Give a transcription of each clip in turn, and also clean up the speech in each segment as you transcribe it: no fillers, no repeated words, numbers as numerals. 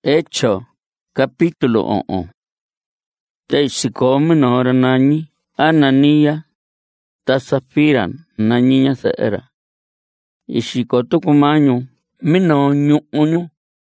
Hecho, capítulo 11. Te sikome nora nani, Anania, ta Safira nani nya seera. Ishikoto kumanyo, mino nyu'unyo.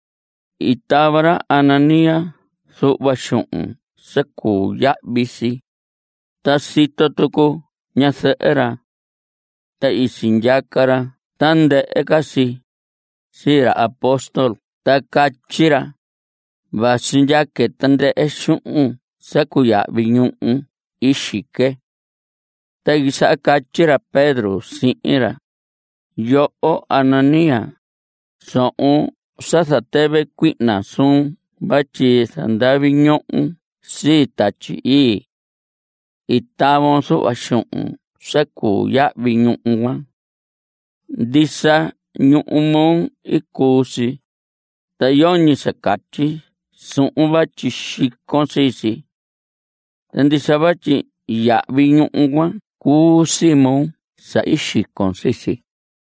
Itabara Anania, subashun, seku ya bisi. Ta sito toko nya seera. Ta isinjakara, tande ekasi. Sira apostol, ta kachira. Vasinjake tande eshu'un, seku ya binyu'un, ishike. Ta isa kachira Pedro si'ira. Yo'o Anania, so'un sasatebe kuitna sun, bachi sandabi nyu'un, si tachi'i. Itabon su ashu'un, seku ya binyu'un. Disa nyu'umon ikusi. Ta yoni sakachi, su'un bachi shikon sisi. Tandisa bachi ya binyu'un, kusimon sa ishikon sisi.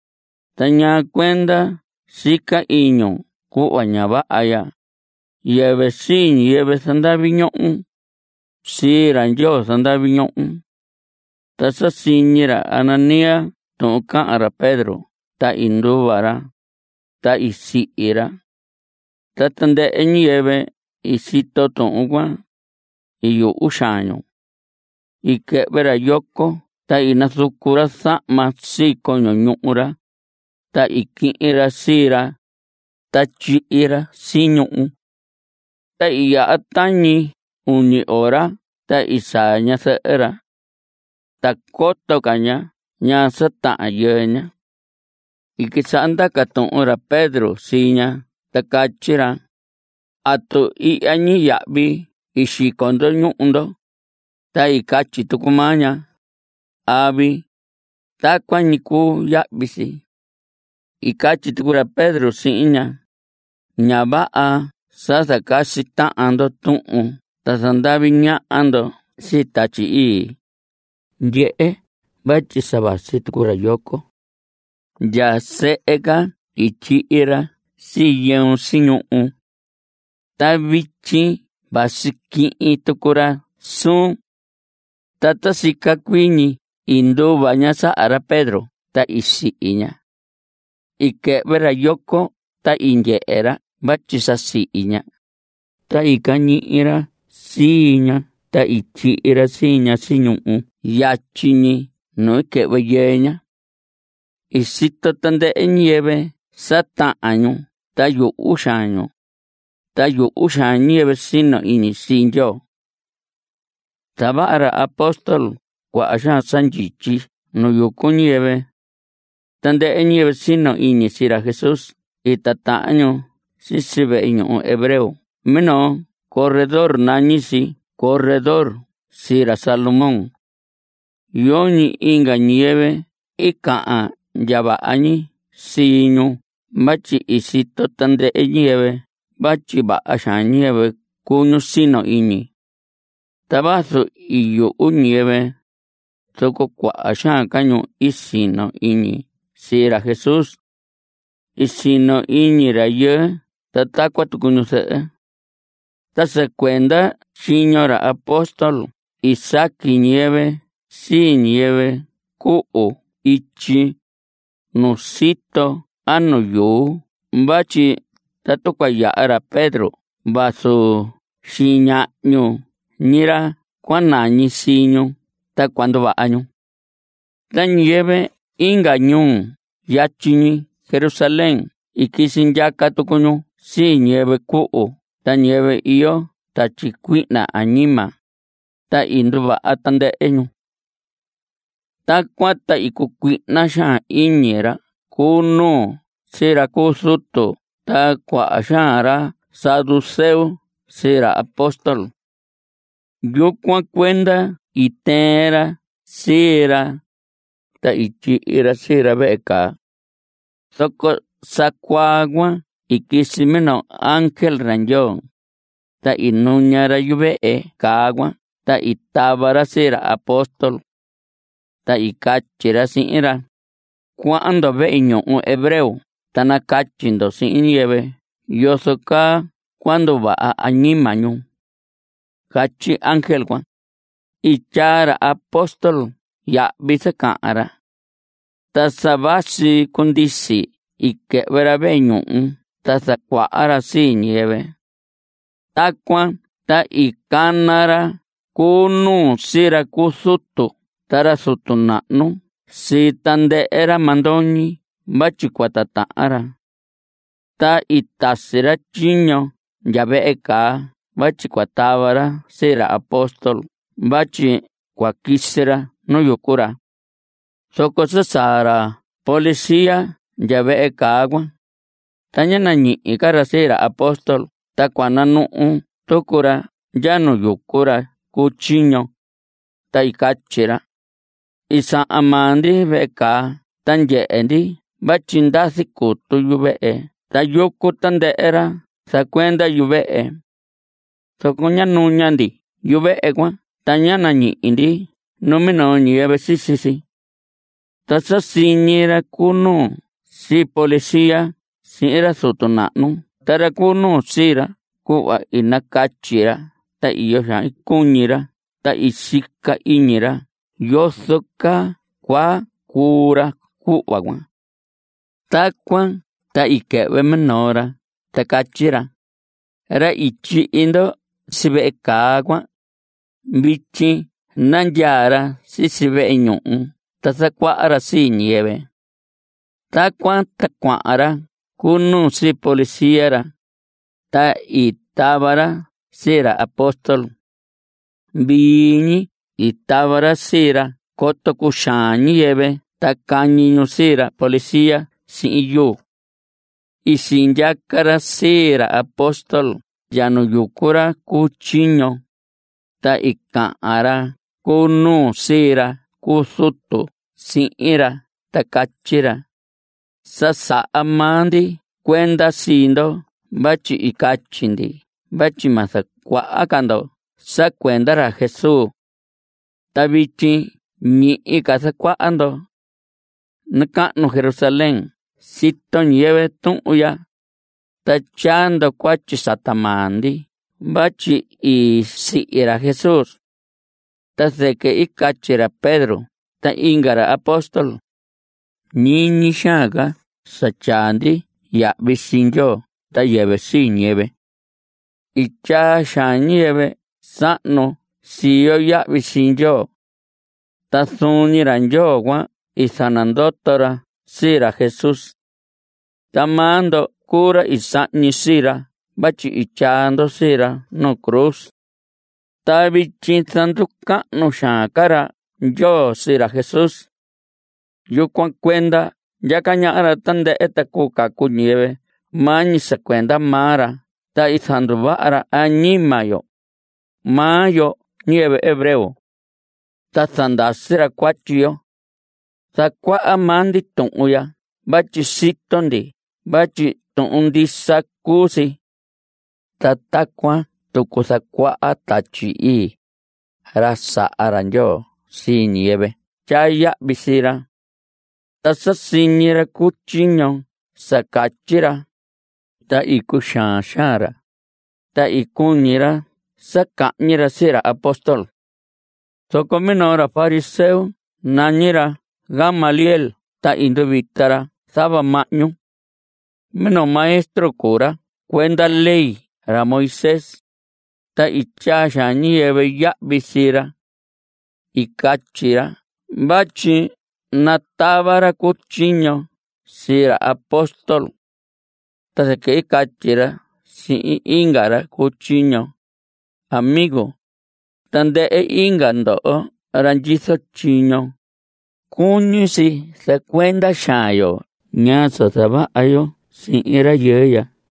Taña cuenta sika iño ku'añaba aya. Yebe sin yebe sandabi nyu'un. Si ranjo sandabi nyu'un. Tasa siñira Anania tu'ka'ara Pedro. Ta indubara. Ta isi'ira. Ta tande enyebe isito tu'ukwa. Iyo ushaño. Ikebera yoko. Ta inasukura sa'ma siko nyu'ura. Ta iki'ira sira. Ta chi'ira siñu'un. Ta iya atañi uni ora. Ta isaña se'era. Ta koto kanya nya sata'a yeña. Ikisanda katu'ura Pedro siña. Ta kachira. Atu i'añi ya'bi ishikondo nyu'undo. Ta ikachi tukumanya. Abi. Ta kwaniku ya'bisi. Ikachi tukura Pedro siña. Ñaba'a sasa kasi ta'ando tu'un. Ta sandabi ña'ando si tachi'i. Ye'e bachi sabasi tukura yoko. Ya se'eka ichi'ira si yeun siñu'un. Ta bichi basiki'i tukura sun. Tata sika kuini indu baña sa'ara Pedro. Ta isi'iña. Ikebera yoko ta inye'era bachi sasi'iña. Ta ikañi'ira siña. Ta ichi'ira siña siñu'un. Yachiñi no ikebe yeña. Isito tande enyebe sata'año. Ta yu ushaño. Ta yu ushañiebe sino ini sinyo. Tabara apostol kwa asha sanjichi no yukuñiebe. Tande enyebe sino ini sira Jesús. Itata'año sisibe iño hebreo. Mino corredor nañisi. Corredor sira Salomón. Yoni inga nieve ika'a yaba'añi siño. Bachi isito tande enyebe. Bachi ba'asha nieve kuño sino ini. Tabazo iyo unieve. Toko kwa asha kaño isino ini. Sira Jesús. Isino ini raye. Tatakwa tukuño se'e. Tase cuenta señora apóstol. Isaki nieve. Si nieve. Ku'u. Ichi. Nusito. Ano yu. Bachi tatukwa ya'ara Pedro. Baso shiña'ño. Nira kwanañi siño. Ta cuando ba'año. Ta nieve ingañun. Yachiñi Jerusalén. Ikisin yaka tukuño. Si nieve ku'u. Ta nieve iyo. Ta chikuina anima. Ta induba atande eño. Ta kwata ikukuina sha iñera. Kuno. Sira kusuto. Ta kwa ashara saduceo. Sira apóstol. Yo kwa cuenta itera. Sira. Ta ichi'ira sira beka. Soko sakuagua. Ikisimeno ángel ranyo. Ta inuñara yube'e kagua. Ta itabara sira apóstol. Ta ikachira si'ira. Cuando ve'ño un hebreo. Ta nakachindo si'iniebe. Yosoka cuando va'a añima ñu kachi ángel kuan ityara apóstol ya'vi saka'ara ta savasi kundisi ike'vera ve'e ñu'u ta sakua'ara sii ñiyɨvɨ takuan ta ikanara kunu sira kusutu tara sutu na'nu si tande'era mandoñi vatyi kuatata'ara ta itasira tyiño nya ve'e kaa vatyi kuatavara sira apóstol vatyi kuakisira nu yukura soko sasara policía nya ve'e kaa kuan ta ña nañi'ikara sira apóstol ta kuananu'u tukura nya nu yukura kuu tyiño ta ikatyira isa'an maa-ndi ve'e kaa ta nye'e-ndi vatyi ndasi kutu yuve'e ta yuku tande'era sakuenda yuve'e soko ña nuña-ndi yuve'e kuan ta ña nañi'i-ndi numino ñiyɨvɨ sisisi ta sasiñira kunu si policía si'ira sutu na'nu tara kunu sira ku'va inakatyira ta iyo xaan ikuñira ta isika iñira yoso ka kua kuura ku'va kuan takuan ta ike've minora ta katyira ra ityi'i-ndo si ve'e kaa kuan vityi nandyara sisi ve'e ñu'u ta sakua'ara sii ñiyɨvɨ takuan ta kua'ara kunu si policía-ra ta itavara sira apóstol viñi itavara sira koto kuxaan ñiyɨvɨ ta kañi ñu sira policía si'in yuu isindyakara sira apóstol yanu yukura kuu tyiño ta ika'ara kunu sira kusutu si'ira ta katyira sasa'a maa-ndi kuenda sii-ndo vatyi ikatyi-ndi vatyi ma sakua'aka-ndo sakuenda-ra Jesús ta vityi ñi'i-ka sakua'a-ndo nɨka'nu Jerusalén sito ñiyɨvɨ tu'un ya ta tyaa-ndo kuatyi sata maa-ndi vatyi isi'i-ra Jesús ta sɨkɨ ikatyi-ra Pedro ta inka-ra apóstol ñiñi xaan-ka satyaa-ndi ya'vi sii Nyoo ta yɨvɨ sii ñiyɨvɨ ityaa xaan ñiyɨvɨ sa'nu siyo ya'vi sii Nyoo ta suñi-ra Nyoo kuan isanandoto-ra sira Jesús ta maa-ndo kuura isa'ñi sira vatyi ityaa-ndo sira nu cruz ta vityi sanduka'nu xaan-ka-ra Nyoo sira Jesús yukuan kuenda nyaka ña'ra tande'e ta kuu kaku ñiyɨvɨ mañi sakuenda maa-ra ta isanduva'a-ra añima yo maa yo ñiyɨvɨ hebreo ta sandasira kuatyi yo sakua'a maa-ndi tu'un ya vatyi sito-ndi vatyi tu'un ndisa kuusi ta takuan tuku sakua'a Tatyi Ii ra sa'a-ra Nyoo sii ñiyɨvɨ tyaa ya'vi sii-ra ta sasiñi-ra kuu tyiño sakatyira ta ikuxaan xaan-ra ta ikuñi-ra saka'ñi-ra sira apóstol soko minoo-ra fariseo nañi-ra Gamaliel ta induvita-ra sava ma'ñu minoo maestro kuu-ra kuenda ley ra Moisés ta ityaa xaan ñiyɨvɨ ya'vi sii-ra ikatyi-ra vatyi natava-ra kuu tyiño sira apóstol ta sɨkɨ ikatyi-ra si'in inka-ra kuu tyiño amigo tande'e inka ndo'o ra nyiso tyiño kuñi-si sakuenda xaan yo ñaa sasava'a yo si'in rayɨɨ ya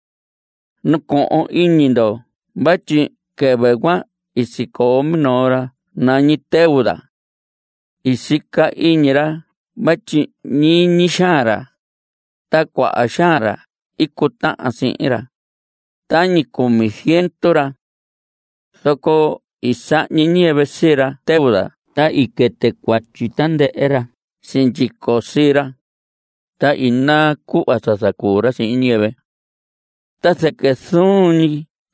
nuko'on iñi-ndo vatyi kɨvɨ kuan isikoo minoo-ra nañi Teuda isika iñi-ra vatyi ñiñi xaan-ra ta kua'a xaan-ra ikuta'an si'in-ra tañi 100 soko isa'ñi ñiyɨvɨ sira Teuda ta ikete kuatyi tande'e-ra sinyiko sii-ra ta ina ku'va sasakuu-ra si'in ñiyɨvɨ ta sɨkɨ suñi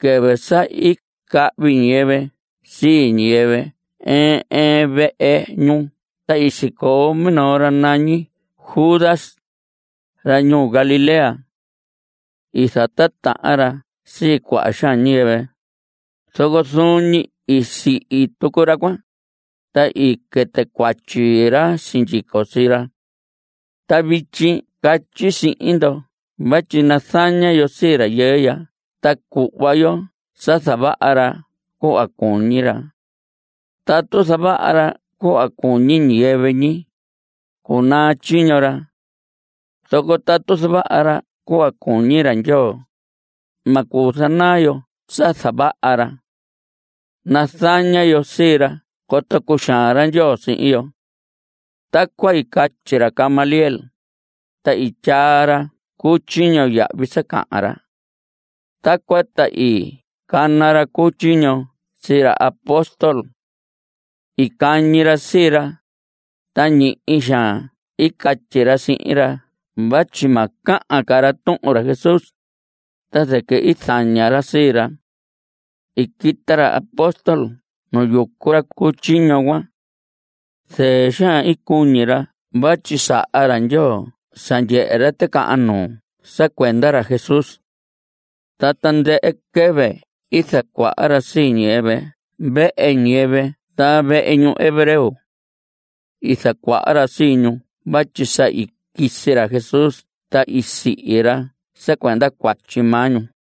keve sa ika'vi ñiyɨvɨ sii ñiyɨvɨ ve'e ñu ta isikoo minoo ra nañi Judas ra ñuu Galilea isatata'a ra sii kua'a xaan ñiyɨvɨ soko suni isi'i tuku ra kuan ta ikete kuatyi ra sinyikosi ra. Ta vityin katyi si'in ndo vatyi nasaña yo sii rayɨɨ ya ta ku'va yo sa sava'a ra ku'va kuñi ra. Tatu sava'a ra ku'va kuñi ñiyɨvɨ ñi kunaa tyiño ra. Soko tatu sava'a ra ku'va kuñi ra Nyoo maku sanaa yo sa sava'a ra. Nasaña yo sii ra koto kuxaan ra Nyoo si'in yo. Takua ikatyi ra Gamaliel ta ityaa ra kutyiño ya'vi saka'an ra. Takua ta ikana ra kutyiño sii ra apóstol. Ikañi ra sii ra ta ñi'i xaan ikatyi ra si'in ra vatyi ma ka'an ka ra tu'un ra Jesús. Ta sɨkɨ isaña ra sii ra. Ikita ra apóstol nu yuku ra kutyiño kuan. Sɨɨ xaan ikuñi ra vatyi sa'a ra Nyoo sanye'e ra tɨka'an nuu sa kuenda ra Jesús. Ta tandɨ'ɨ kɨvɨ isakua'a ra sii ñiyɨvɨ ve'e ñiyɨvɨ ta ve'e ñu hebreo. Isakua'a ra sii ñu vatyi sa ikisi ra Jesús ta isi'i ra sa kuenda kuatyi maa ñu.